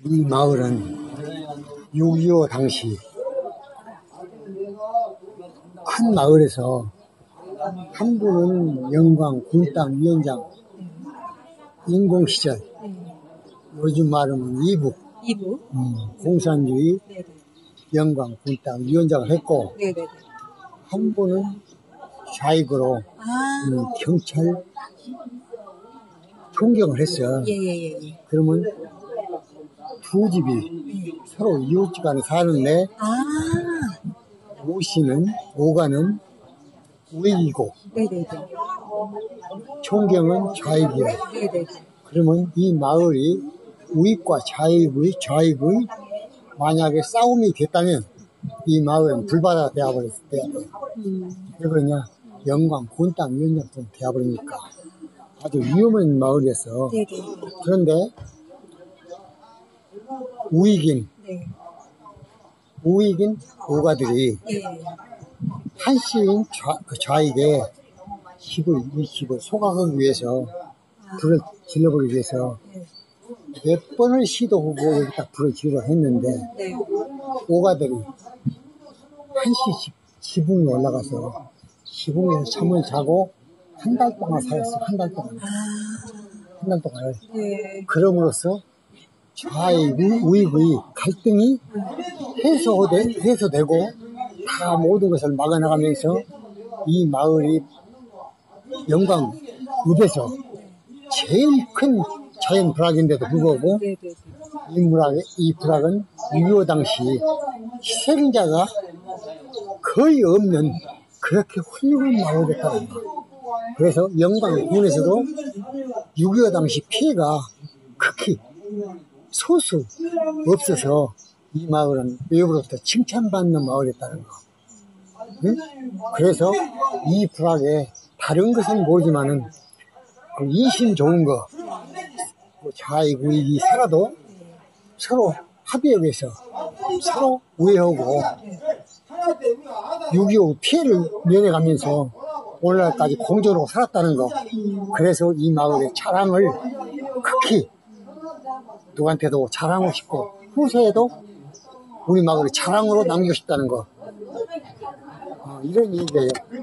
이 마을은 6.25 당시 큰 마을에서 한 분은 영광 군당 위원장 인공시절, 요즘 말하면 이북 공산주의 영광 군당 위원장을 했고, 한 분은 좌익으로 경찰 총경을 했어. 그러면 두 집이 서로 이웃집안에 사는데 오가는 우익이고 총경은 좌익이야. 그러면 이 마을이 우익과 좌익의 만약에 싸움이 됐다면 이 마을은 불바다 되어버렸을 때 왜 그러냐? 영광 군당 위원장처럼 되어버리니까 아주 위험한 마을이었어. 그런데 우익인 오가들이 한시인 좌익에 이 집을 소각하기 위해서 불을 질러버리기 위해서 몇 번을 시도하고 여기다 불을 지르려 했는데 오가들이 한시 지붕에 올라가서 지붕에서 잠을 자고 한 달 동안 살았어. 한 달 동안. 그럼으로써 좌익 우익의 갈등이 해소되고 다 모든 것을 막아나가면서 이 마을이 영광읍에서 제일 큰 자연 불악인데도 불구하고 이 불악은 6.25 당시 희생자가 거의 없는 그렇게 훌륭한 마을이었다는 거예요. 그래서 영광군에서도 6.25 당시 피해가 극히 소수 없어서 이 마을은 외부로부터 칭찬받는 마을이었다는 거. 응? 그래서 이 불악에 다른 것은 모르지만은 그 이심 좋은 거, 좌익 우익이 살아도 서로 합의에 의해서 서로 우애하고 6.25 피해를 면해가면서 오늘날까지 공존하고 살았다는 거. 그래서 이 마을의 자랑을 극히 누구한테도 자랑하고 싶고 후세에도 우리 마을의 자랑으로 남기고 싶다는 거. 이런 얘기예요.